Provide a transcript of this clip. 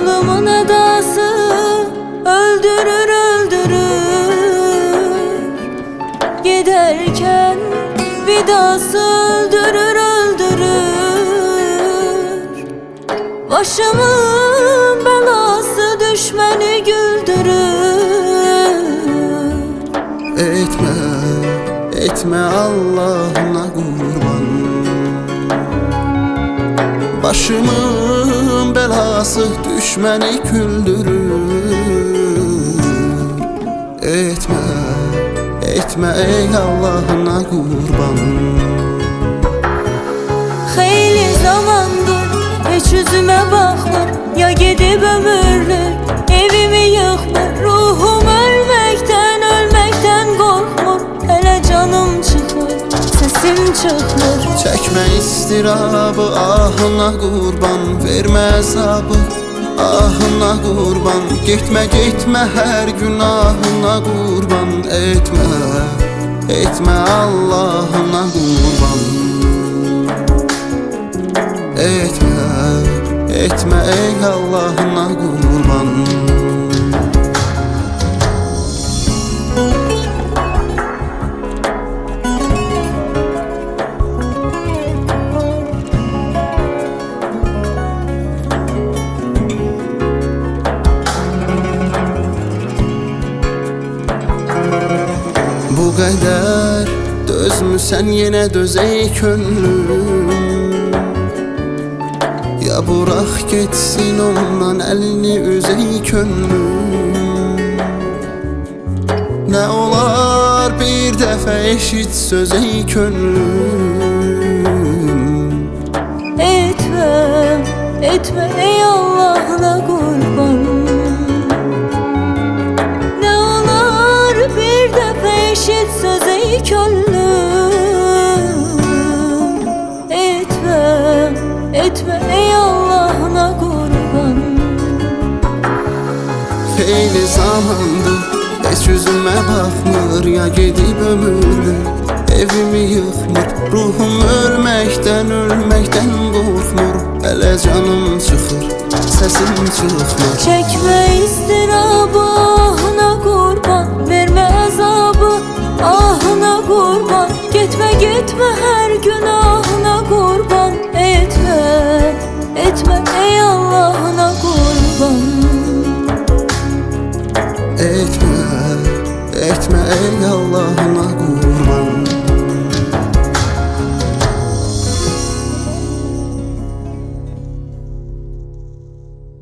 Zalımın edası öldürür öldürür, giderken vidası öldürür öldürür. Başımın belası düşmeni güldürür. Etme, etme Allah'ına kurban. Başımın belası düşmeni güldürür. Etme, etme ey Allah'ına kurban. Xeyli zamandır hiç yüzüme bakmır, ya gidip ömürlük evimi yıkmır. Ruhum ölmekten korkmur, hele canım çıkır, sesim çıkmır. Çekme istirabı ahına kurban, verme hesabı ahına kurban. Gitme gitme her günahına kurban. Etme, etme Allah'ına kurban. Etme, etme ey Allah'ına kurban. Bu qədər dözmüsən yenə döz ey könlüm. Ya bırak geçsin ondan elini üz ey könlüm. Ne olar bir dəfə eşit söz ey könlüm. Etme, etme ey Allah'ına kurban. Ne olur bir defa eşit söz ey könlüm. Etme, etme ey Allah'ına kurban. Xeyli zamandır heç yüzüme bakmır, ya gedib ömürlük evimi yıkmır. Ruhum ölmekten korkmur, hele canım çıkır, sesim çıkmır. Çekme istirabı ahına kurban, verme azabı ahına kurban. Gitme gitme her günahına kurban. Etme, etme ey Allah'ına kurban. Etme, etme ey Allah'ına kurban.